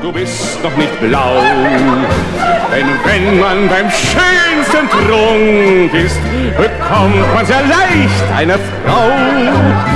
du bist noch nicht blau. Denn wenn man beim schönsten Trunk ist, bekommt man sehr leicht eine Frau.